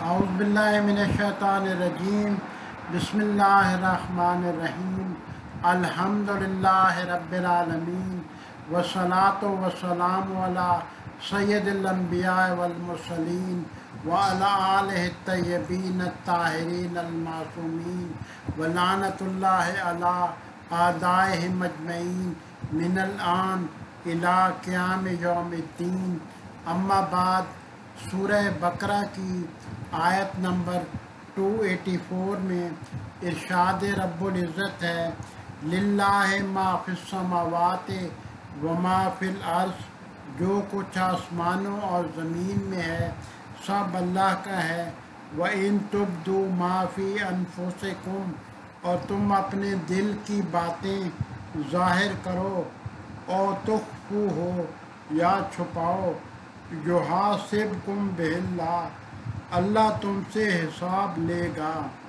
اعوذ باللہ من الشیطان الرجیم بسم اللہ الرحمن الرحیم الحمدللہ رب العالمین والصلاة والسلام علی سید الانبیاء والمرسلین وعلی آلہ الطیبین الطاہرین المعصومین ولعنۃ اللہ علی اعدائہم اجمعین من الآن الی قیام یوم الدین۔ اما بعد، سورہ بقرہ کی آیت نمبر 284 میں ارشاد رب العزت ہے، للہ ما فی السماوات وما فی الارض، جو کچھ آسمانوں اور زمین میں ہے سب اللہ کا ہے۔ وَإِن تُبْدُوا مَا فِي أَنفُسِكُمْ، اور تم اپنے دل کی باتیں ظاہر کرو، اور تخفو ہو یا چھپاؤ، یحاسبکم بہ اللہ، اللہ تم سے حساب لے گا۔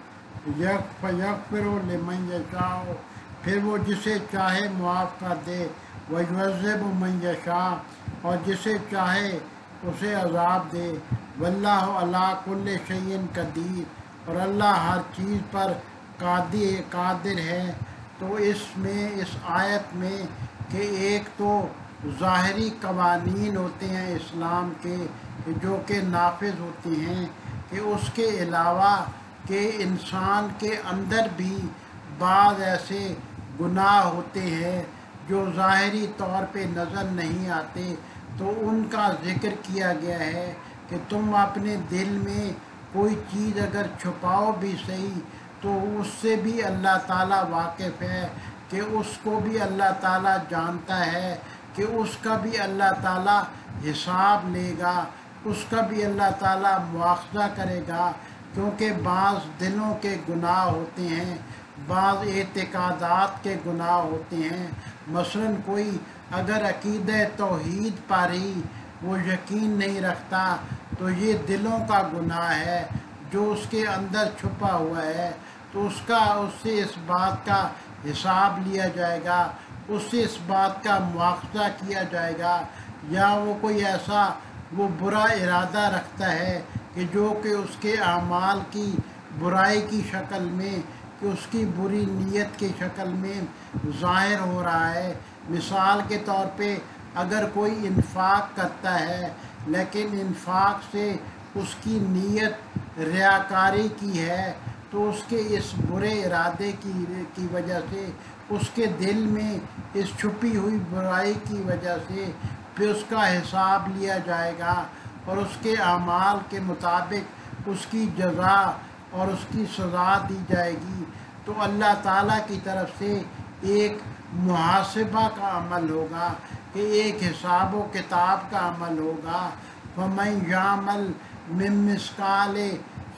یغفر لمن یشاء، پھر وہ جسے چاہے معاف کر دے، ویعذب من یشاء، اور جسے چاہے اسے عذاب دے۔ واللہ علی کل شیء قدیر، اور اللہ ہر چیز پر قادر ہے۔ تو اس آیت میں کہ ایک تو ظاہری قوانین ہوتے ہیں اسلام کے جو کہ نافذ ہوتی ہیں، کہ اس کے علاوہ کہ انسان کے اندر بھی بعض ایسے گناہ ہوتے ہیں جو ظاہری طور پہ نظر نہیں آتے، تو ان کا ذکر کیا گیا ہے کہ تم اپنے دل میں کوئی چیز اگر چھپاؤ بھی صحیح تو اس سے بھی اللہ تعالیٰ واقف ہے، کہ اس کو بھی اللہ تعالیٰ جانتا ہے، کہ اس کا بھی اللہ تعالیٰ حساب لے گا، اس کا بھی اللہ تعالیٰ مواخذہ کرے گا، کیونکہ بعض دلوں کے گناہ ہوتے ہیں، بعض اعتقادات کے گناہ ہوتے ہیں۔ مثلا کوئی اگر عقیدہ توحید پر ہی وہ یقین نہیں رکھتا تو یہ دلوں کا گناہ ہے جو اس کے اندر چھپا ہوا ہے، تو اس سے اس بات کا حساب لیا جائے گا، اس سے اس بات کا مواخذہ کیا جائے گا۔ یا وہ کوئی ایسا وہ برا ارادہ رکھتا ہے کہ جو کہ اس کے اعمال کی برائی کی شکل میں، کہ اس کی بری نیت کی شکل میں ظاہر ہو رہا ہے۔ مثال کے طور پہ اگر کوئی انفاق کرتا ہے لیکن انفاق سے اس کی نیت ریاکاری کی ہے، تو اس کے اس برے ارادے کی وجہ سے، اس کے دل میں اس چھپی ہوئی برائی کی وجہ سے پھر اس کا حساب لیا جائے گا، اور اس کے اعمال کے مطابق اس کی جزا اور اس کی سزا دی جائے گی۔ تو اللہ تعالیٰ کی طرف سے ایک محاسبہ کا عمل ہوگا، کہ ایک حساب و کتاب کا عمل ہوگا۔ فَمَن يَعْمَلْ مِن مِّثْقَالِ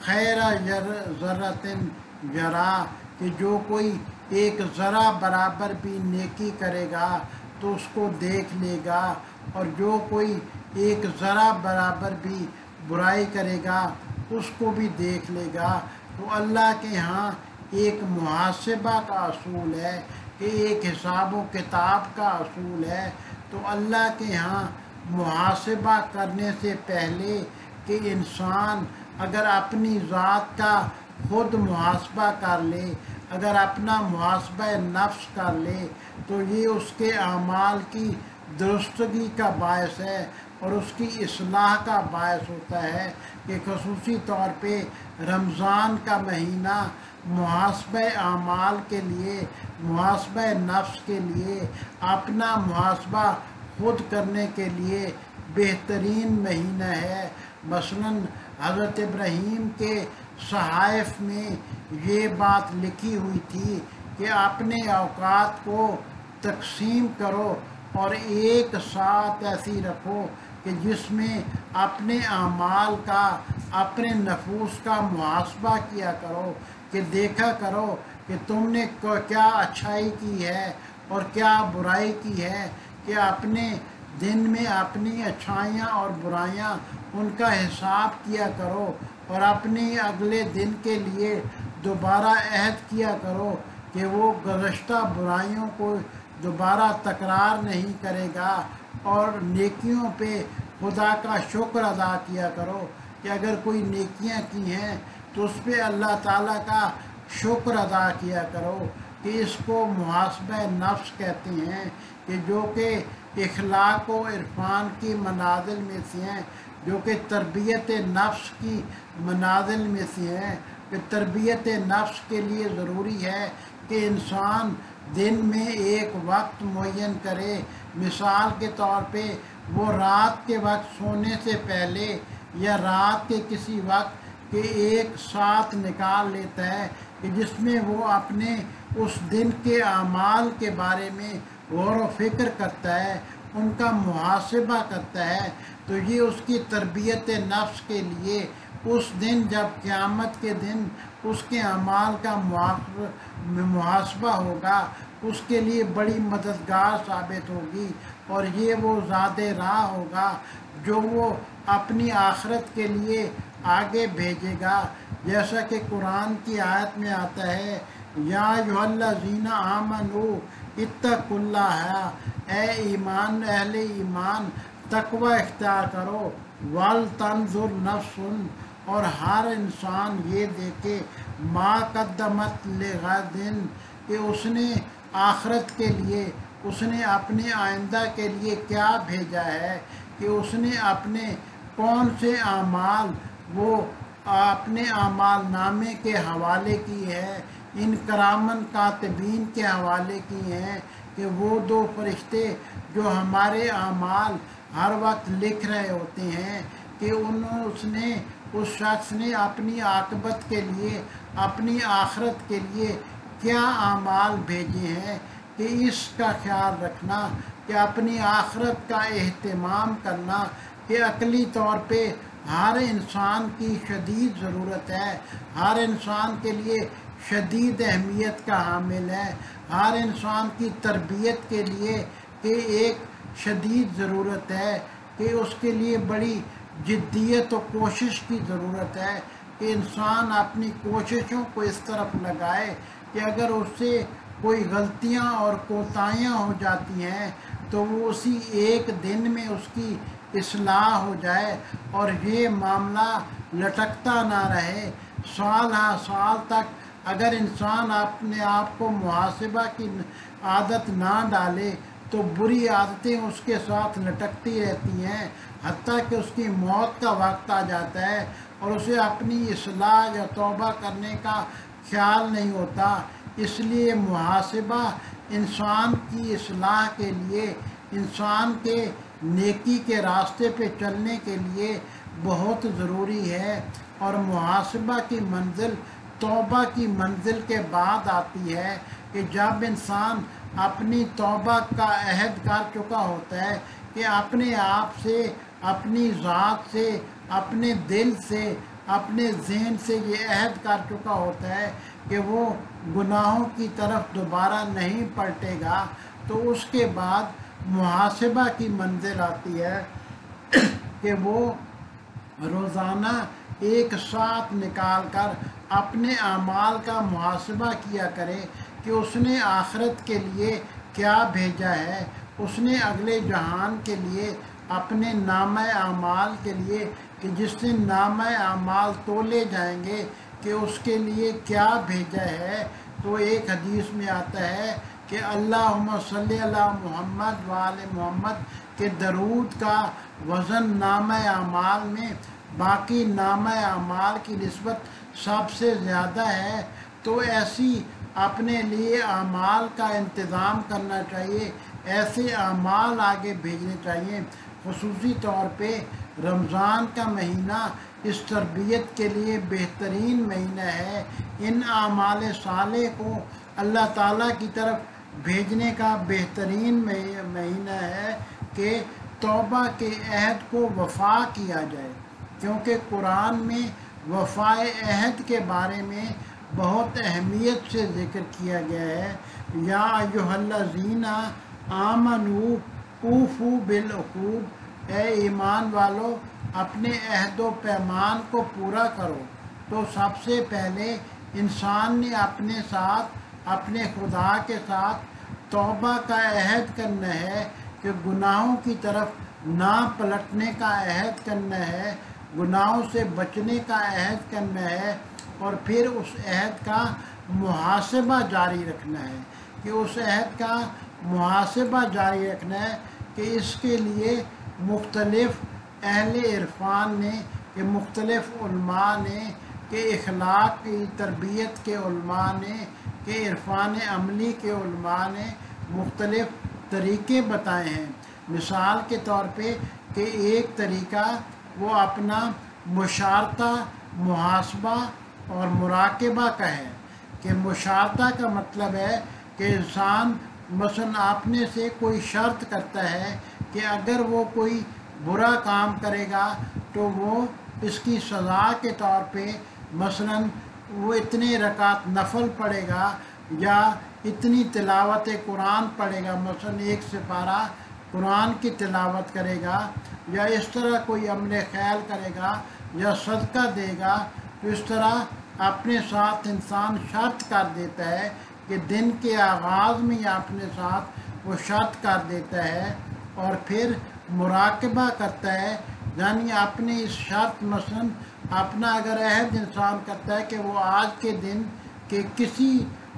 خَيْرٍ ذَرَّةٍ يَرَهُ، کہ جو کوئی ایک ذرہ برابر بھی نیکی کرے گا تو اس کو دیکھ لے گا، اور جو کوئی ایک ذرہ برابر بھی برائی کرے گا اس کو بھی دیکھ لے گا۔ تو اللہ کے ہاں ایک محاسبہ کا اصول ہے، کہ ایک حساب و کتاب کا اصول ہے۔ تو اللہ کے ہاں محاسبہ کرنے سے پہلے کہ انسان اگر اپنی ذات کا خود محاسبہ کر لے، اگر اپنا محاسبہ نفس کر لے، تو یہ اس کے اعمال کی درستگی کا باعث ہے اور اس کی اصلاح کا باعث ہوتا ہے، کہ خصوصی طور پہ رمضان کا مہینہ محاسبہ اعمال کے لیے، محاسبہ نفس کے لیے، اپنا محاسبہ خود کرنے کے لیے بہترین مہینہ ہے۔ مثلا حضرت ابراہیم کے صحائف میں یہ بات لکھی ہوئی تھی کہ اپنے اوقات کو تقسیم کرو اور ایک ساتھ ایسی رکھو کہ جس میں اپنے اعمال کا، اپنے نفوس کا محاسبہ کیا کرو، کہ دیکھا کرو کہ تم نے کیا اچھائی کی ہے اور کیا برائی کی ہے، کہ اپنے دن میں اپنی اچھائیاں اور برائیاں ان کا حساب کیا کرو، اور اپنے اگلے دن کے لیے دوبارہ عہد کیا کرو کہ وہ گزشتہ برائیوں کو دوبارہ تکرار نہیں کرے گا، اور نیکیوں پہ خدا کا شکر ادا کیا کرو۔ کہ اگر کوئی نیکیاں کی ہیں تو اس پہ اللہ تعالیٰ کا شکر ادا کیا کرو، کہ اس کو محاسبہ نفس کہتے ہیں، کہ جو کہ اخلاق و عرفان کی منازل میں سے ہیں، جو کہ تربیت نفس کی منازل میں سے ہیں، کہ تربیت نفس کے لیے ضروری ہے کہ انسان دن میں ایک وقت معین کرے۔ مثال کے طور پہ وہ رات کے وقت سونے سے پہلے یا رات کے کسی وقت کے ایک ساتھ نکال لیتا ہے کہ جس میں وہ اپنے اس دن کے اعمال کے بارے میں غور و فکر کرتا ہے، ان کا محاسبہ کرتا ہے، تو یہ اس کی تربیت نفس کے لیے اس دن جب قیامت کے دن اس کے اعمال کا محاسبہ ہوگا اس کے لیے بڑی مددگار ثابت ہوگی، اور یہ وہ زاد راہ ہوگا جو وہ اپنی آخرت کے لیے آگے بھیجے گا۔ جیسا کہ قرآن کی آیت میں آتا ہے، یا ایھا الذین آمنوا اتقوا اللہ، اے ایمان اہل ایمان تقوی اختیار کرو، وَلْتَنْظُرْ نَفْسٌ، اور ہر انسان یہ دیکھے، ما قدمت لغد، کہ اس نے آخرت کے لیے، اس نے اپنے آئندہ کے لیے کیا بھیجا ہے، کہ اس نے اپنے کون سے اعمال وہ اپنے اعمال نامے کے حوالے کی ہے، ان کرامن کاتبین کے حوالے کی ہیں، کہ وہ دو فرشتے جو ہمارے اعمال ہر وقت لکھ رہے ہوتے ہیں، کہ اس شخص نے اپنی عاقبت کے لیے، اپنی آخرت کے لیے کیا اعمال بھیجے ہیں، کہ اس کا خیال رکھنا، کہ اپنی آخرت کا اہتمام کرنا، کہ عقلی طور پہ ہر انسان کی شدید ضرورت ہے، ہر انسان کے لیے شدید اہمیت کا حامل ہے، ہر انسان کی تربیت کے لیے کہ ایک شدید ضرورت ہے، کہ اس کے لیے بڑی جدیت و کوشش کی ضرورت ہے، کہ انسان اپنی کوششوں کو اس طرف لگائے کہ اگر اس سے کوئی غلطیاں اور کوتاہیاں ہو جاتی ہیں تو وہ اسی ایک دن میں اس کی اصلاح ہو جائے، اور یہ معاملہ لٹکتا نہ رہے، سال ہر سال تک اگر انسان اپنے آپ کو محاسبہ کی عادت نہ ڈالے تو بری عادتیں اس کے ساتھ لٹکتی رہتی ہیں، حتیٰ کہ اس کی موت کا وقت آ جاتا ہے اور اسے اپنی اصلاح یا توبہ کرنے کا خیال نہیں ہوتا۔ اس لیے محاسبہ انسان کی اصلاح کے لیے، انسان کے نیکی کے راستے پہ چلنے کے لیے بہت ضروری ہے، اور محاسبہ کی منزل توبہ کی منزل کے بعد آتی ہے، کہ جب انسان اپنی توبہ کا عہد کر چکا ہوتا ہے، کہ اپنے آپ سے، اپنی ذات سے، اپنے دل سے، اپنے ذہن سے یہ عہد کر چکا ہوتا ہے کہ وہ گناہوں کی طرف دوبارہ نہیں پلٹے گا، تو اس کے بعد محاسبہ کی منزل آتی ہے کہ وہ روزانہ ایک ساتھ نکال کر اپنے اعمال کا محاسبہ کیا کرے کہ اس نے آخرت کے لیے کیا بھیجا ہے، اس نے اگلے جہان کے لیے اپنے نامہ اعمال کے لیے، کہ جس دن نامہ اعمال تولے جائیں گے کہ اس کے لیے کیا بھیجا ہے۔ تو ایک حدیث میں آتا ہے کہ اللہم صلی علی محمد وآل محمد کے درود کا وزن نامہ اعمال میں باقی نامہ اعمال کی نسبت سب سے زیادہ ہے، تو ایسی اپنے لیے اعمال کا انتظام کرنا چاہیے، ایسے اعمال آگے بھیجنے چاہیے۔ خصوصی طور پہ رمضان کا مہینہ اس تربیت کے لیے بہترین مہینہ ہے، ان اعمال صالح کو اللہ تعالیٰ کی طرف بھیجنے کا بہترین مہینہ ہے کہ توبہ کے عہد کو وفا کیا جائے، کیونکہ قرآن میں وفائے عہد کے بارے میں بہت اہمیت سے ذکر کیا گیا ہے۔ یا ایھا الذین آمنوا اوفوا بالعقود، اے ایمان والو اپنے عہد و پیمان کو پورا کرو۔ تو سب سے پہلے انسان نے اپنے ساتھ، اپنے خدا کے ساتھ توبہ کا عہد کرنا ہے، کہ گناہوں کی طرف نہ پلٹنے کا عہد کرنا ہے، گناہوں سے بچنے کا عہد کرنا ہے، اور پھر اس عہد کا محاسبہ جاری رکھنا ہے، کہ اس عہد کا محاسبہ جاری رکھنا ہے، کہ اس کے لیے مختلف اہل عرفان نے، کہ مختلف علماء نے، کہ اخلاق کی تربیت کے علماء نے، کہ عرفان عملی کے علماء نے مختلف طریقے بتائے ہیں۔ مثال کے طور پہ کہ ایک طریقہ وہ اپنا مشارطہ، محاسبہ اور مراقبہ کا ہے، کہ مشارطہ کا مطلب ہے کہ انسان مثلاً اپنے سے کوئی شرط کرتا ہے کہ اگر وہ کوئی برا کام کرے گا تو وہ اس کی سزا کے طور پہ مثلاً وہ اتنے رکعت نفل پڑھے گا، یا اتنی تلاوت قرآن پڑھے گا، مثلاً 1 سپارہ قرآن کی تلاوت کرے گا، یا اس طرح کوئی عمل خیر کرے گا، یا صدقہ دے گا۔ تو اس طرح اپنے ساتھ انسان شرط کر دیتا ہے کہ دن کے آغاز میں یا اپنے ساتھ وہ شرط کر دیتا ہے، اور پھر مراقبہ کرتا ہے، یعنی اپنے اس شرط مثلاً اپنا اگر عہد انسان کرتا ہے کہ وہ آج کے دن کے کسی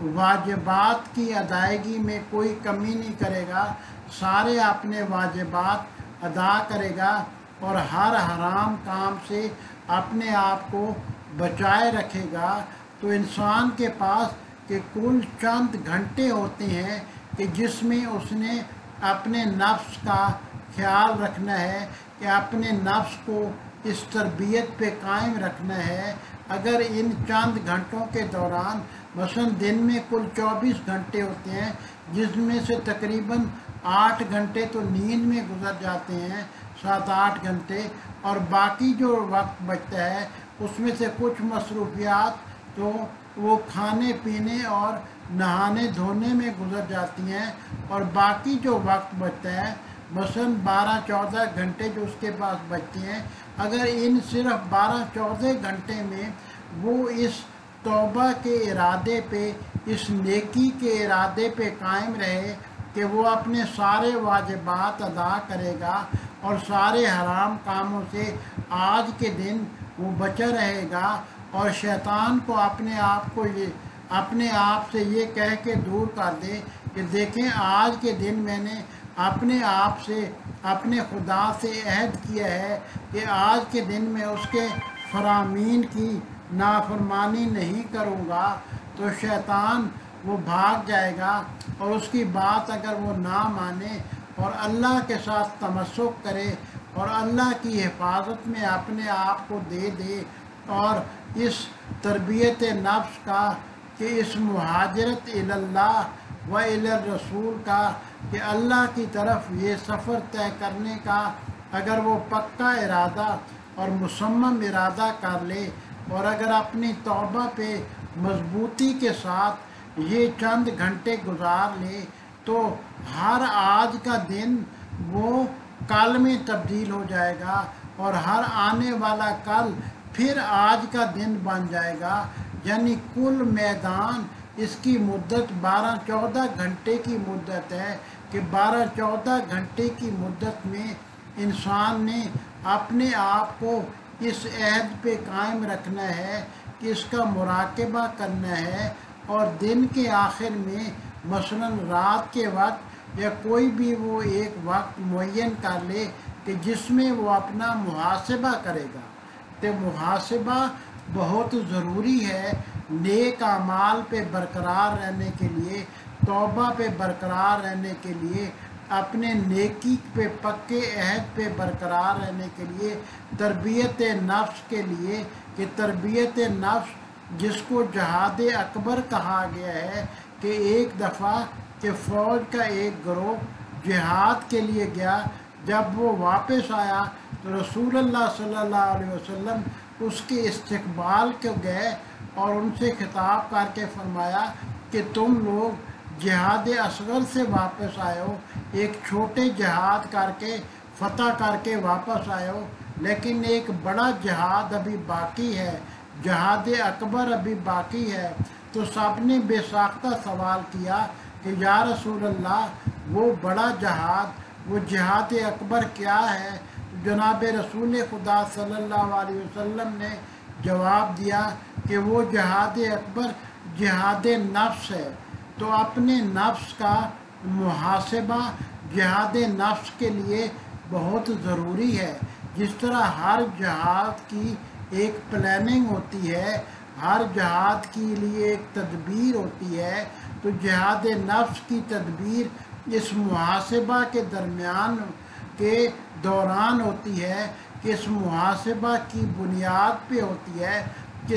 واجبات کی ادائیگی میں کوئی کمی نہیں کرے گا، سارے اپنے واجبات ادا کرے گا، اور ہر حرام کام سے اپنے آپ کو بچائے رکھے گا، تو انسان کے پاس کہ کل چند گھنٹے ہوتے ہیں کہ جس میں اس نے اپنے نفس کا خیال رکھنا ہے، کہ اپنے نفس کو اس تربیت پہ قائم رکھنا ہے۔ اگر ان چند گھنٹوں کے دوران مثلاً دن میں کل 24 گھنٹے ہوتے ہیں، جس میں سے تقریباً 8 گھنٹے تو نیند میں گزر جاتے ہیں، 7-8 گھنٹے، اور باقی جو وقت بچتا ہے اس میں سے کچھ مصروفیات تو وہ کھانے پینے اور نہانے دھونے میں گزر جاتی ہیں، اور باقی جو وقت بچتا ہے مثلاً 12-14 گھنٹے جو اس کے پاس بچتے ہیں، اگر ان صرف 12-14 گھنٹے میں وہ اس توبہ کے ارادے پہ، اس نیکی کے ارادے پہ قائم رہے کہ وہ اپنے سارے واجبات ادا کرے گا، اور سارے حرام کاموں سے آج کے دن وہ بچا رہے گا، اور شیطان کو اپنے آپ سے یہ کہہ کے دور کر دے کہ دیکھیں آج کے دن میں نے اپنے آپ سے، اپنے خدا سے عہد کیا ہے کہ آج کے دن میں اس کے فرامین کی نافرمانی نہیں کروں گا، تو شیطان وہ بھاگ جائے گا، اور اس کی بات اگر وہ نہ مانے اور اللہ کے ساتھ تمسک کرے اور اللہ کی حفاظت میں اپنے آپ کو دے دے، اور اس تربیت نفس کا، کہ اس مہاجرت اللہ و الرسول کا، کہ اللہ کی طرف یہ سفر طے کرنے کا اگر وہ پکا ارادہ اور مصمم ارادہ کر لے، اور اگر اپنی توبہ پہ مضبوطی کے ساتھ یہ چند گھنٹے گزار لے، تو ہر آج کا دن وہ کل میں تبدیل ہو جائے گا، اور ہر آنے والا کل پھر آج کا دن بن جائے گا، یعنی کل میدان اس کی مدت 12-14 گھنٹے کی مدت ہے، کہ 12-14 گھنٹے کی مدت میں انسان نے اپنے آپ کو اس عہد پہ قائم رکھنا ہے کہ اس کا مراقبہ کرنا ہے، اور دن کے آخر میں مثلاً رات کے وقت یا کوئی بھی وہ ایک وقت معین کر لے کہ جس میں وہ اپنا محاسبہ کرے گا۔ تو محاسبہ بہت ضروری ہے نیک اعمال پہ برقرار رہنے کے لیے، توبہ پہ برقرار رہنے کے لیے، اپنے نیکی پہ پکے عہد پہ برقرار رہنے کے لیے، تربیت نفس کے لیے، کہ تربیت نفس جس کو جہاد اکبر کہا گیا ہے، کہ ایک دفعہ کہ فوج کا ایک گروہ جہاد کے لیے گیا، جب وہ واپس آیا تو رسول اللہ صلی اللہ علیہ وسلم اس کے استقبال کو گئے اور ان سے خطاب کر کے فرمایا کہ تم لوگ جہاد اصغر سے واپس آئے ہو، ایک چھوٹے جہاد کر کے فتح کر کے واپس آئے ہو، لیکن ایک بڑا جہاد ابھی باقی ہے، جہاد اکبر ابھی باقی ہے۔ تو سب نے بے ساختہ سوال کیا کہ یا رسول اللہ وہ بڑا جہاد، وہ جہاد اکبر کیا ہے؟ جناب رسول خدا صلی اللہ علیہ وسلم نے جواب دیا کہ وہ جہاد اکبر جہاد نفس ہے۔ تو اپنے نفس کا محاسبہ جہاد نفس کے لیے بہت ضروری ہے۔ جس طرح ہر جہاد کی ایک پلاننگ ہوتی ہے، ہر جہاد کے لیے ایک تدبیر ہوتی ہے، تو جہاد نفس کی تدبیر اس محاسبہ کے درمیان کے دوران ہوتی ہے کہ اس محاسبہ کی بنیاد پہ ہوتی ہے کہ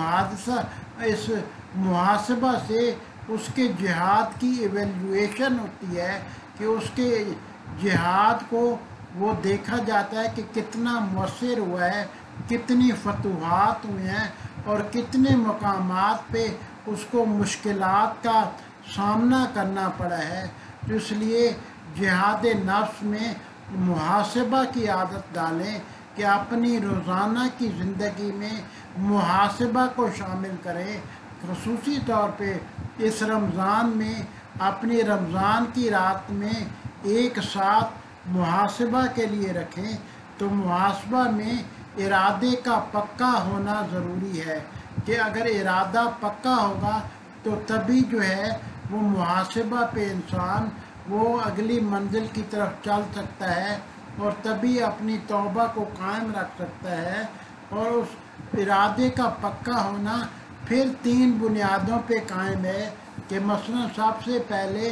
اس محاسبہ سے اس کے جہاد کی ایویلیویشن ہوتی ہے کہ اس کے جہاد کو وہ دیکھا جاتا ہے کہ کتنا مؤثر ہوا ہے، کتنی فتوحات ہوئے ہیں اور کتنے مقامات پہ اس کو مشکلات کا سامنا کرنا پڑا ہے۔ تو اس لیے جہاد نفس میں محاسبہ کی عادت ڈالیں کہ اپنی روزانہ کی زندگی میں محاسبہ کو شامل کریں۔ خصوصی طور پہ اس رمضان میں اپنی رمضان کی رات میں ایک ساتھ محاسبہ کے لیے رکھیں۔ تو محاسبہ میں ارادے کا پکا ہونا ضروری ہے کہ اگر ارادہ پکا ہوگا تو تبھی جو ہے وہ محاسبہ پہ انسان وہ اگلی منزل کی طرف چل سکتا ہے اور تبھی اپنی توبہ کو قائم رکھ سکتا ہے۔ اور اس ارادے کا پکا ہونا پھر 3 بنیادوں پہ قائم ہے کہ مثلا سب سے پہلے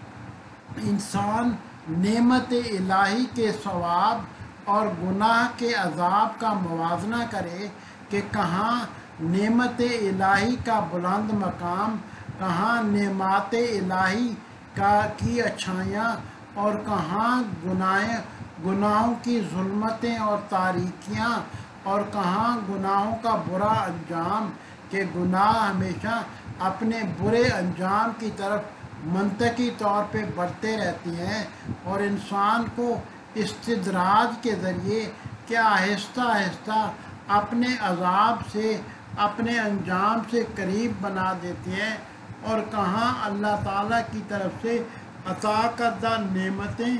انسان نعمت الہی کے ثواب اور گناہ کے عذاب کا موازنہ کرے کہ کہاں نعمت الہی کا بلند مقام، کہاں نعمات الہی کی اچھائیاں اور کہاں گناہوں کی ظلمتیں اور تاریکیاں اور کہاں گناہوں کا برا انجام کہ گناہ ہمیشہ اپنے برے انجام کی طرف منطقی طور پہ بڑھتے رہتی ہیں اور انسان کو استدراج کے ذریعے کیا آہستہ آہستہ اپنے عذاب سے اپنے انجام سے قریب بنا دیتے ہیں، اور کہاں اللہ تعالیٰ کی طرف سے عطا کردہ نعمتیں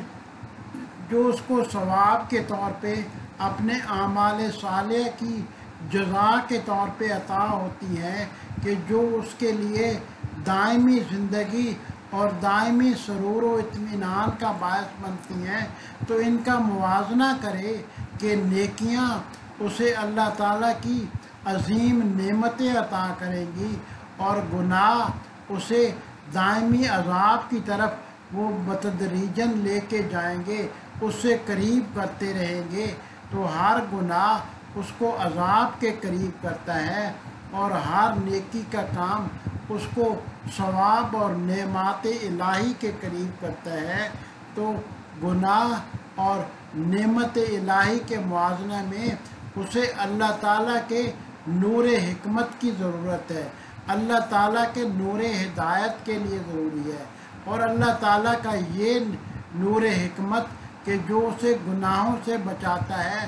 جو اس کو ثواب کے طور پہ اپنے اعمال صالح کی جزا کے طور پہ عطا ہوتی ہیں کہ جو اس کے لیے دائمی زندگی اور دائمی سرور و اطمینان کا باعث بنتی ہیں۔ تو ان کا موازنہ کرے کہ نیکیاں اسے اللہ تعالیٰ کی عظیم نعمتیں عطا کریں گی اور گناہ اسے دائمی عذاب کی طرف وہ بتدریجاً لے کے جائیں گے، اس سے قریب کرتے رہیں گے۔ تو ہر گناہ اس کو عذاب کے قریب کرتا ہے اور ہر نیکی کا کام اس کو ثواب اور نعمات الہی کے قریب کرتا ہے۔ تو گناہ اور نعمت الہی کے موازنہ میں اسے اللہ تعالیٰ کے نور حکمت کی ضرورت ہے، اللہ تعالیٰ کے نور ہدایت کے لیے ضروری ہے، اور اللہ تعالیٰ کا یہ نور حکمت کہ جو اسے گناہوں سے بچاتا ہے،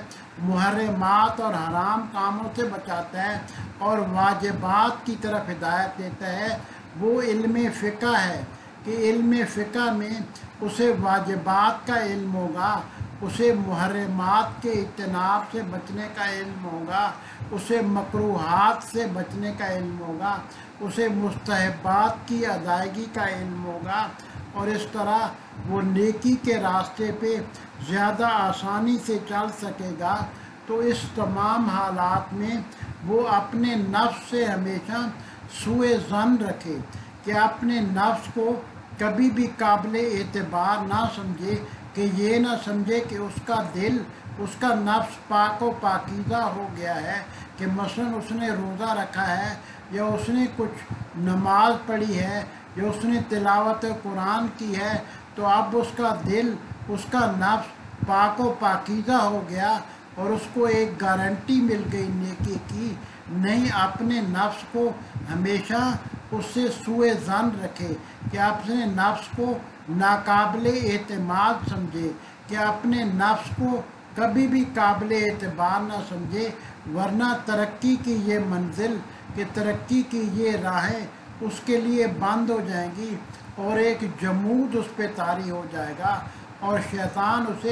محرمات اور حرام کاموں سے بچاتا ہے اور واجبات کی طرف ہدایت دیتا ہے، وہ علم فقہ ہے کہ علم فقہ میں اسے واجبات کا علم ہوگا، اسے محرمات کے اجتناب سے بچنے کا علم ہوگا، اسے مکروہات سے بچنے کا علم ہوگا، اسے مستحبات کی ادائیگی کا علم ہوگا، اور اس طرح وہ نیکی کے راستے پہ زیادہ آسانی سے چل سکے گا۔ تو اس تمام حالات میں وہ اپنے نفس سے ہمیشہ سوء ظن رکھے کہ اپنے نفس کو کبھی بھی قابل اعتبار نہ سمجھے، کہ یہ نہ سمجھے کہ اس کا دل، اس کا نفس پاک و پاکیزہ ہو گیا ہے، کہ مثلا اس نے روزہ رکھا ہے یا اس نے کچھ نماز پڑھی ہے یا اس نے تلاوت قرآن کی ہے تو اب اس کا دل، اس کا نفس پاک و پاکیزہ ہو گیا اور اس کو ایک گارنٹی مل گئی نیکی کی۔ نہیں، اپنے نفس کو ہمیشہ اس سے سوء ظن رکھے کہ اپنے نفس کو ناقابل اعتماد سمجھے، کہ اپنے نفس کو کبھی بھی قابل اعتبار نہ سمجھے، ورنہ ترقی کی یہ منزل، کہ ترقی کی یہ راہیں اس کے لیے بند ہو جائیں گی اور ایک جمود اس پہ طاری ہو جائے گا اور شیطان اسے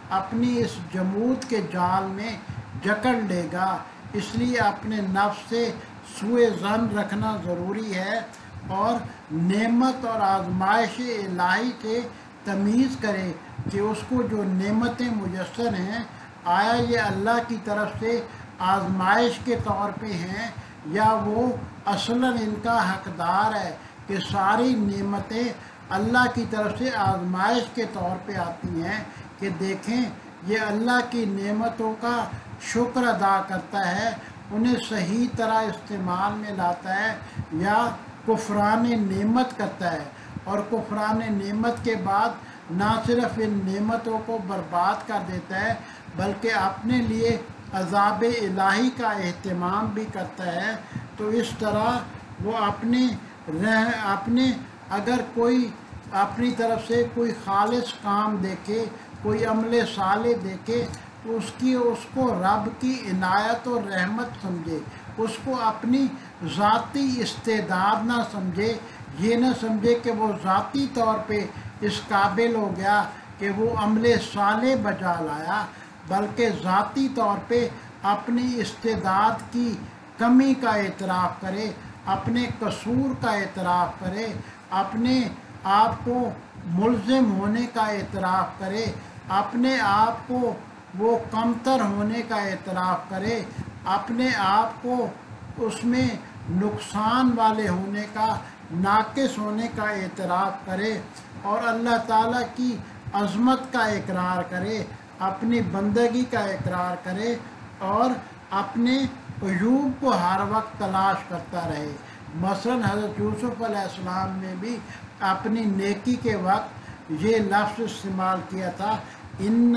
اپنی اس جمود کے جال میں جکڑ لے گا۔ اس لیے اپنے نفس سے سوء ظن رکھنا ضروری ہے اور نعمت اور آزمائش الہی سے تمیز کرے کہ اس کو جو نعمتیں میسر ہیں آیا یہ اللہ کی طرف سے آزمائش کے طور پہ ہیں یا وہ اصلاً ان کا حقدار ہے کہ ساری نعمتیں اللہ کی طرف سے آزمائش کے طور پہ آتی ہیں کہ دیکھیں یہ اللہ کی نعمتوں کا شکر ادا کرتا ہے، انہیں صحیح طرح استعمال میں لاتا ہے یا کفران نعمت کرتا ہے، اور کفران نعمت کے بعد نہ صرف ان نعمتوں کو برباد کر دیتا ہے بلکہ اپنے لیے عذاب الہی کا اہتمام بھی کرتا ہے۔ تو اس طرح وہ اپنے اگر کوئی اپنی طرف سے کوئی خالص کام دیکھے، کوئی عمل صالح دیکھے تو اس کو رب کی عنایت اور رحمت سمجھے، اس کو اپنی ذاتی استعداد نہ سمجھے، یہ نہ سمجھے کہ وہ ذاتی طور پہ اس قابل ہو گیا کہ وہ عمل صالح بجا لایا، بلکہ ذاتی طور پہ اپنی استعداد کی کمی کا اعتراف کرے، اپنے قصور کا اعتراف کرے، اپنے آپ کو ملزم ہونے کا اعتراف کرے، اپنے آپ کو وہ کمتر ہونے کا اعتراف کرے، اپنے آپ کو اس میں نقصان والے ہونے کا، ناقص ہونے کا اعتراف کرے اور اللہ تعالیٰ کی عظمت کا اقرار کرے، اپنی بندگی کا اقرار کرے اور اپنے عیوب کو ہر وقت تلاش کرتا رہے۔ مثلاً حضرت یوسف علیہ السلام نے بھی اپنی نیکی کے وقت یہ لفظ استعمال کیا تھا، ان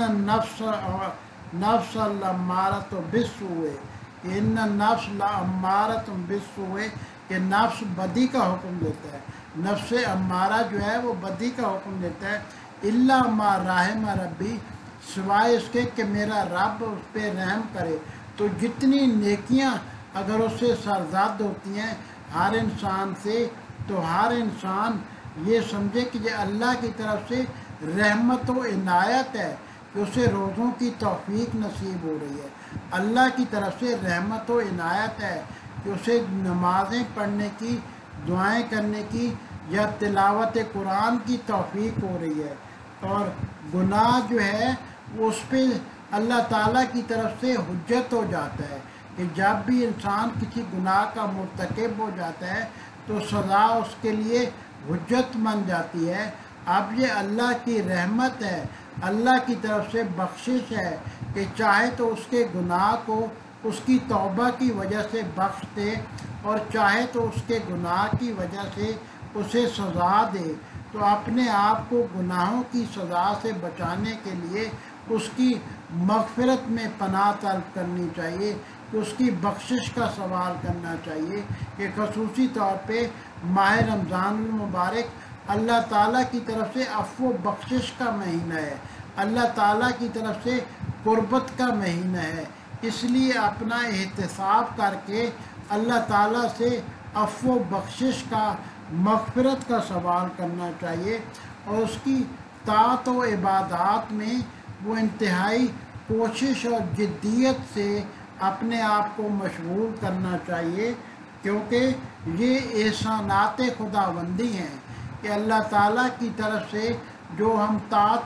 نفس لامارۃ بالسوء، ان نفس لامارۃ بالسوء، کہ نفس بدی کا حکم دیتا ہے، نفس امارہ جو ہے وہ بدی کا حکم دیتا ہے، الا ما رحم ربی، سوائے اس کے کہ میرا رب اس پہ رحم کرے۔ تو جتنی نیکیاں اگر اس سے سرزد ہوتی ہیں ہر انسان سے، تو ہر انسان یہ سمجھے کہ یہ اللہ کی طرف سے رحمت و عنایت ہے کہ اسے روزوں کی توفیق نصیب ہو رہی ہے، اللہ کی طرف سے رحمت و عنایت ہے کہ اسے نمازیں پڑھنے کی، دعائیں کرنے کی یا تلاوت قرآن کی توفیق ہو رہی ہے، اور گناہ جو ہے اس پہ اللہ تعالیٰ کی طرف سے حجت ہو جاتا ہے کہ جب بھی انسان کسی گناہ کا مرتکب ہو جاتا ہے تو سزا اس کے لیے حجت بن جاتی ہے۔ اب یہ اللہ کی رحمت ہے، اللہ کی طرف سے بخشش ہے کہ چاہے تو اس کے گناہ کو اس کی توبہ کی وجہ سے بخش دے اور چاہے تو اس کے گناہ کی وجہ سے اسے سزا دے۔ تو اپنے آپ کو گناہوں کی سزا سے بچانے کے لیے اس کی مغفرت میں پناہ طلب کرنی چاہیے، کہ اس کی بخشش کا سوال کرنا چاہیے، کہ خصوصی طور پہ ماہ رمضان المبارک اللہ تعالیٰ کی طرف سے عفو و بخشش کا مہینہ ہے، اللہ تعالیٰ کی طرف سے قربت کا مہینہ ہے، اس لیے اپنا احتساب کر کے اللہ تعالیٰ سے عفو و بخشش کا، مغفرت کا سوال کرنا چاہیے، اور اس کی طاعت و عبادات میں وہ انتہائی کوشش اور جدیت سے اپنے آپ کو مشغول کرنا چاہیے، کیونکہ یہ احسانات خداوندی ہیں کہ اللہ تعالیٰ کی طرف سے جو ہم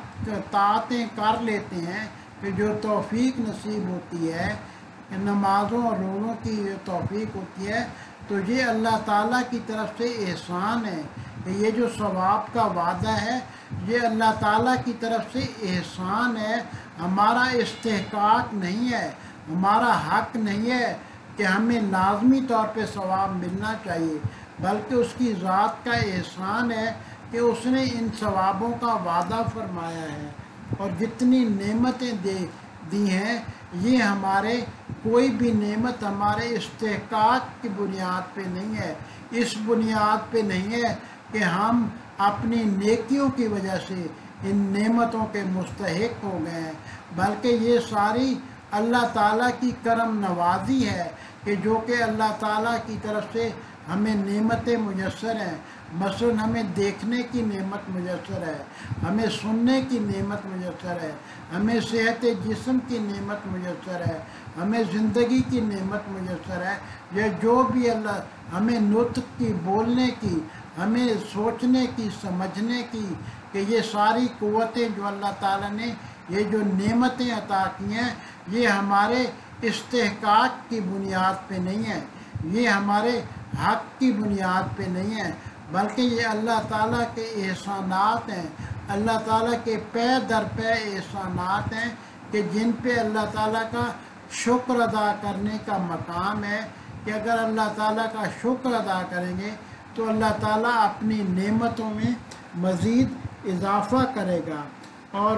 طاعتیں کر لیتے ہیں، کہ جو توفیق نصیب ہوتی ہے، نمازوں اور روزوں کی جو توفیق ہوتی ہے، تو یہ اللہ تعالیٰ کی طرف سے احسان ہے کہ یہ جو ثواب کا وعدہ ہے یہ اللہ تعالیٰ کی طرف سے احسان ہے، ہمارا استحقاق نہیں ہے، ہمارا حق نہیں ہے کہ ہمیں لازمی طور پہ ثواب ملنا چاہیے، بلکہ اس کی ذات کا احسان ہے کہ اس نے ان ثوابوں کا وعدہ فرمایا ہے، اور جتنی نعمتیں دی ہیں یہ ہمارے کوئی بھی نعمت ہمارے استحقاق کی بنیاد پہ نہیں ہے، اس بنیاد پہ نہیں ہے کہ ہم اپنی نیکیوں کی وجہ سے ان نعمتوں کے مستحق ہو گئے ہیں، بلکہ یہ ساری اللہ تعالیٰ کی کرم نوازی ہے کہ کہ جو کہ اللہ تعالیٰ کی طرف سے ہمیں نعمتیں میسر ہیں، مثلاً ہمیں دیکھنے کی نعمت میسر ہے، ہمیں سننے کی نعمت میسر ہے، ہمیں صحت جسم کی نعمت میسر ہے، ہمیں زندگی کی نعمت میسر ہے، یہ جو بھی اللہ ہمیں نطق کی، بولنے کی، ہمیں سوچنے کی، سمجھنے کی، کہ یہ ساری قوتیں جو اللہ تعالیٰ نے یہ جو نعمتیں عطا کی ہیں، یہ ہمارے استحقاق کی بنیاد پہ نہیں ہیں، یہ ہمارے حق کی بنیاد پہ نہیں ہیں، بلکہ یہ اللہ تعالیٰ کے احسانات ہیں، اللہ تعالیٰ کے پے در پے احسانات ہیں کہ جن پہ اللہ تعالیٰ کا شکر ادا کرنے کا مقام ہے، کہ اگر اللہ تعالیٰ کا شکر ادا کریں گے تو اللہ تعالیٰ اپنی نعمتوں میں مزید اضافہ کرے گا۔ اور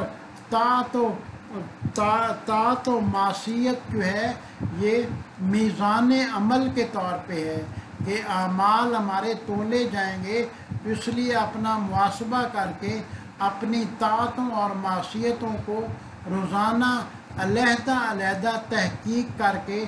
طاعت و معصیت جو ہے یہ میزان عمل کے طور پہ ہے کہ اعمال ہمارے تولے جائیں گے، اس لیے اپنا محاسبہ کر کے اپنی طاعتوں اور معصیتوں کو روزانہ علیحدہ علیحدہ تحقیق کر کے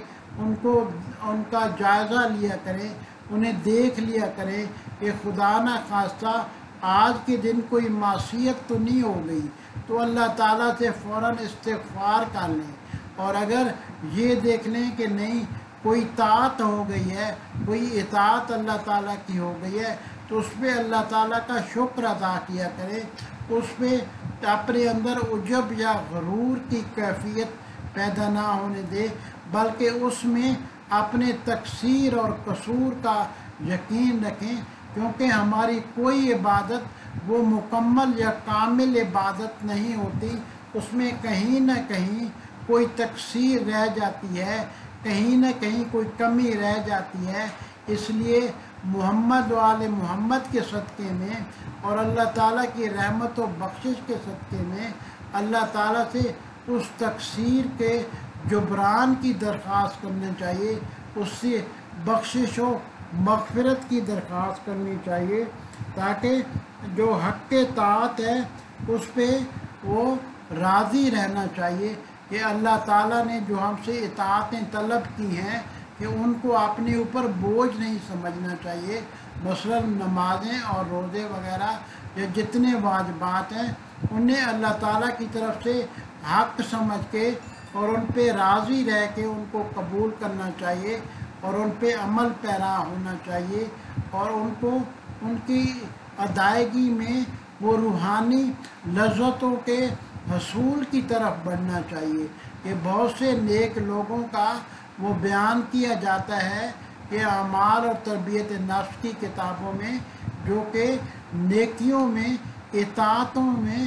ان کا جائزہ لیا کریں، انہیں دیکھ لیا کریں کہ خدا نہ خواستہ آج کے دن کوئی معصیت تو نہیں ہو گئی، تو اللہ تعالیٰ سے فوراً استغفار کر لیں، اور اگر یہ دیکھ لیں کہ نہیں کوئی طاعت ہو گئی ہے، کوئی اطاعت اللہ تعالیٰ کی ہو گئی ہے، تو اس پہ اللہ تعالیٰ کا شکر ادا کیا کرے، اس پہ اپنے اندر عجب یا غرور کی کیفیت پیدا نہ ہونے دے، بلکہ اس میں اپنے تقصیر اور قصور کا یقین رکھیں، کیونکہ ہماری کوئی عبادت وہ مکمل یا کامل عبادت نہیں ہوتی، اس میں کہیں نہ کہیں کوئی تقصیر رہ جاتی ہے، کہیں نہ کہیں کوئی کمی رہ جاتی ہے۔ اس لیے محمد و آل محمد کے صدقے میں اور اللہ تعالیٰ کی رحمت و بخشش کے صدقے میں اللہ تعالیٰ سے اس تقصیر کے جبران کی درخواست کرنی چاہیے، اس سے بخشش و مغفرت کی درخواست کرنی چاہیے، تاکہ جو حق طاعت ہے اس پہ وہ راضی رہنا چاہیے کہ اللہ تعالیٰ نے جو ہم سے اطاعتیں طلب کی ہیں کہ ان کو اپنے اوپر بوجھ نہیں سمجھنا چاہیے، مثلا نمازیں اور روزے وغیرہ یا جتنے واجبات ہیں انہیں اللہ تعالیٰ کی طرف سے حق سمجھ کے اور ان پہ راضی رہ کے ان کو قبول کرنا چاہیے اور ان پہ عمل پیرا ہونا چاہیے، اور ان کی ادائیگی میں وہ روحانی لذتوں کے حصول کی طرف بڑھنا چاہیے۔ کہ بہت سے نیک لوگوں کا وہ بیان کیا جاتا ہے کہ اعمال اور تربیت نفس کی کتابوں میں، جو کہ نیکیوں میں، اطاعتوں میں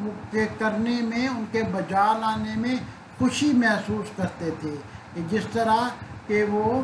کرنے میں، ان کے بجا لانے میں خوشی محسوس کرتے تھے، کہ جس طرح کہ وہ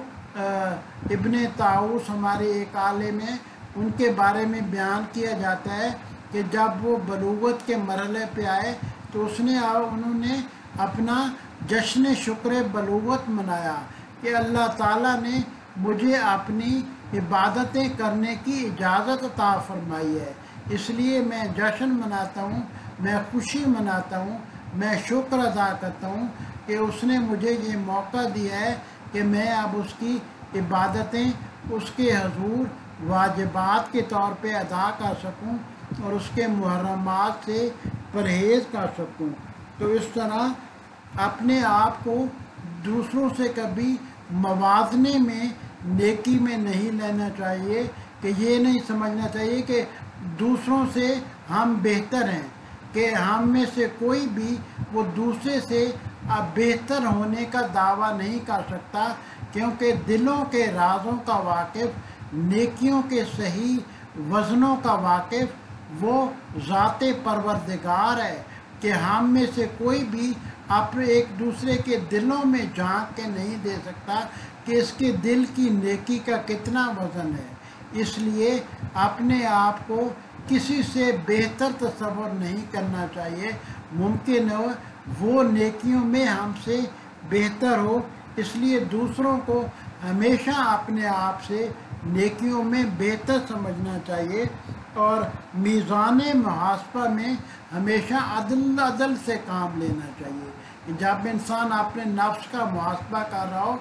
ابن طاؤس ہمارے ایک عالم ہیں، ان کے بارے میں بیان کیا جاتا ہے کہ جب وہ بلوغت کے مرحلے پہ آئے تو انہوں نے اپنا جشن شکر بلوغت منایا کہ اللہ تعالیٰ نے مجھے اپنی عبادتیں کرنے کی اجازت عطا فرمائی ہے، اس لیے میں جشن مناتا ہوں، میں خوشی مناتا ہوں، میں شکر ادا کرتا ہوں کہ اس نے مجھے یہ موقع دیا ہے کہ میں اب اس کی عبادتیں اس کے حضور واجبات کے طور پہ ادا کر سکوں اور اس کے محرمات سے پرہیز کر سکوں۔ تو اس طرح اپنے آپ کو دوسروں سے کبھی موازنے میں، نیکی میں نہیں لینا چاہیے، کہ یہ نہیں سمجھنا چاہیے کہ دوسروں سے ہم بہتر ہیں، کہ ہم میں سے کوئی بھی وہ دوسرے سے بہتر ہونے کا دعویٰ نہیں کر سکتا، کیونکہ دلوں کے رازوں کا واقف، نیکیوں کے صحیح وزنوں کا واقف وہ ذات پروردگار ہے، کہ ہم میں سے کوئی بھی اپنے ایک دوسرے کے دلوں میں جھانک کے نہیں دے سکتا کہ اس کے دل کی نیکی کا کتنا وزن ہے۔ اس لیے اپنے آپ کو کسی سے بہتر تصور نہیں کرنا چاہیے، ممکن ہو وہ نیکیوں میں ہم سے بہتر ہو، اس لیے دوسروں کو ہمیشہ اپنے آپ سے نیکیوں میں بہتر سمجھنا چاہیے، اور میزان محاسبہ میں ہمیشہ عدل سے کام لینا چاہیے۔ کہ جب انسان اپنے نفس کا محاسبہ کر رہا ہو تو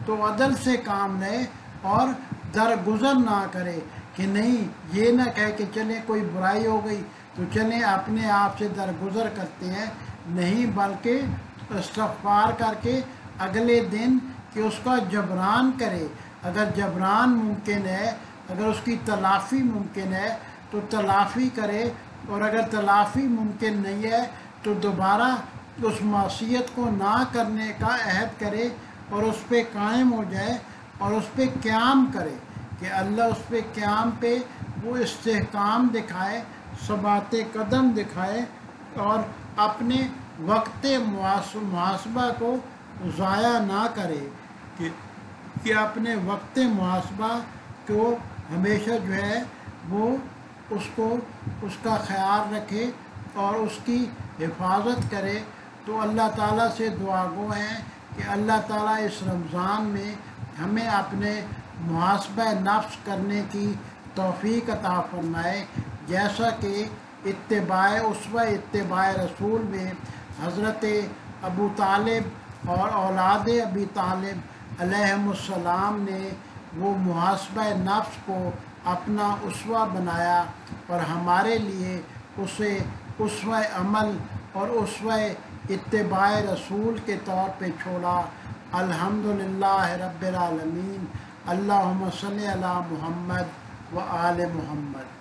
تو عدل سے کام لے اور درگزر نہ کرے کہ نہیں یہ نہ کہے کہ چلیں کوئی برائی ہو گئی تو چلیں اپنے آپ سے درگزر کرتے ہیں، نہیں بلکہ استغفار کر کے اگلے دن کہ اس کا جبران کرے، اگر جبران ممکن ہے، اگر اس کی تلافی ممکن ہے تو تلافی کرے، اور اگر تلافی ممکن نہیں ہے تو دوبارہ اس معصیت کو نہ کرنے کا عہد کرے اور اس پہ قائم ہو جائے اور اس پہ قیام کرے کہ اللہ اس پہ قیام پہ وہ استحکام دکھائے، ثبات قدم دکھائے اور اپنے وقت محاسبہ کو ضائع نہ کرے کہ اپنے وقت محاسبہ کو ہمیشہ جو ہے وہ اس کا خیال رکھے اور اس کی حفاظت کرے۔ تو اللہ تعالیٰ سے دعا گو ہیں کہ اللہ تعالیٰ اس رمضان میں ہمیں اپنے محاسبہ نفس کرنے کی توفیق عطا فرمائے، جیسا کہ اتباع رسول میں حضرت ابو طالب اور اولاد ابی طالب علیہم السلام نے وہ محاسبہ نفس کو اپنا اسوہ بنایا اور ہمارے لیے اسے اسوہ عمل اور اسوہ اتباع رسول کے طور پہ چھوڑا۔ الحمدللہ رب العالمین، اللہم صلی علی محمد و آل محمد۔